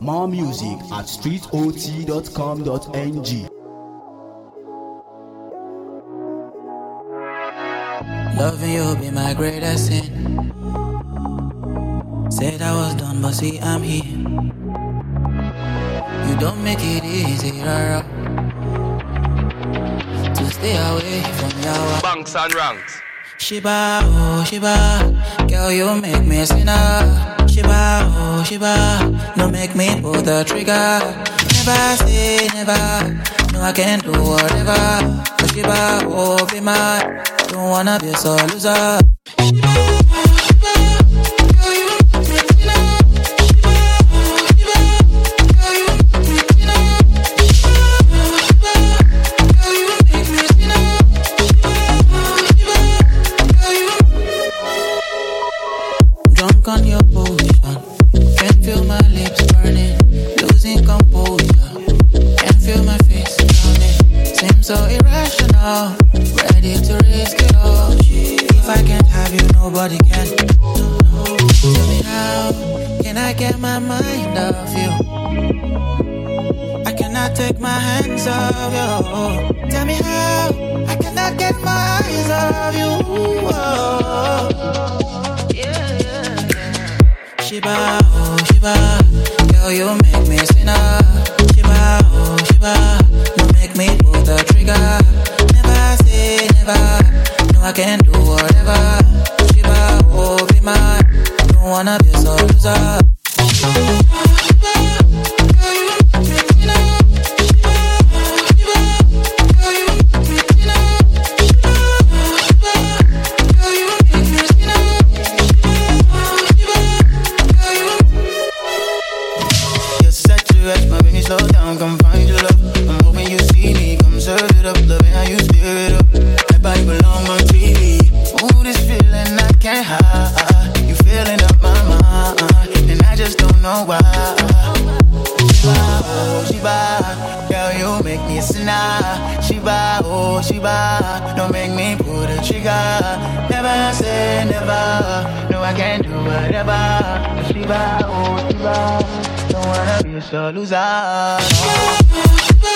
More music at streetot.com.ng. Loving you be my greatest sin. Said I was done, but see I'm here. You don't make it easy, rara, to stay away from your banks and ranks. Shiba, oh Shiba, girl you make me sinner. Shiba, oh Shiba, no make me pull the trigger. Never say never, no I can do whatever. But Shiba, oh be mine, don't wanna be a sole loser. On your position, can't feel my lips burning, losing composure, can't feel my face drowning. Seems so irrational, ready to risk it all. If I can't have you, nobody can. Tell me how can I get my mind off you? I cannot take my hands off you. Tell me how I cannot get my eyes off you. Shiba, oh Shiba, girl you make me sinner. Shiba, oh Shiba, no make me pull the trigger. Never say never, no I can do whatever. Shiba, oh be mine, don't wanna be a sole loser. Slow down, come find your love. I'm hoping you see me, come serve it up. Loving how you stir it up. That body belong on TV. Ooh, this feeling I can't hide. You feeling up my mind, and I just don't know why. Shiba, oh Shiba, girl you make me a sinner. Shiba, oh Shiba, don't make me pull the trigger. Never say never, no I can't do whatever. Shiba, oh Shiba, don't wanna be a sole loser.